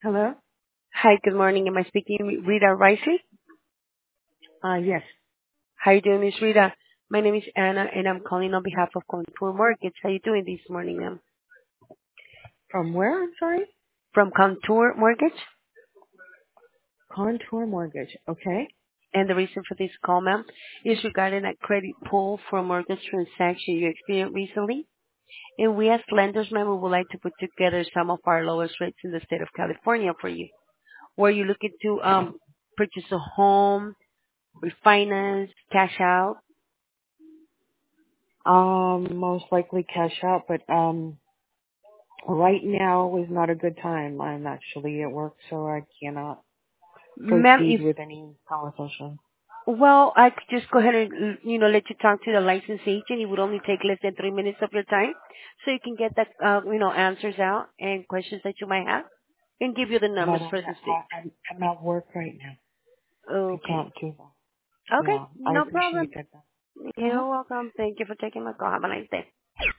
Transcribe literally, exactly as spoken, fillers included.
Hello? Hi, good morning. Am I speaking with Rita Risey? Uh, yes. How you doing, Miss Rita? My name is Anna, and I'm calling on behalf of Contour Mortgage. How you doing this morning, ma'am? From where, I'm sorry? From Contour Mortgage, Contour Mortgage. Okay. and the reason for this call, ma'am, is regarding a credit pull for a mortgage transaction you experienced recently. And we as lenders, ma'am, we would like to put together some of our lowest rates in the state of California for you. Were you looking to um purchase a home, refinance, cash out? Um, most likely cash out, but, um, right now is not a good time. I'm actually at work, so I cannot Ma'am, proceed if with any conversation. Well, I could just go ahead and, you know, let you talk to the licensed agent. It would only take less than three minutes of your time, so you can get the, uh, you know, answers out and questions that you might have, and give you the But numbers I'm, for the state. I, I'm, I'm at work right now. I Okay. can't do that. Okay, Yeah, I no problem. appreciate that. Uh-huh. You're welcome. Thank you for taking my call. Have a nice day.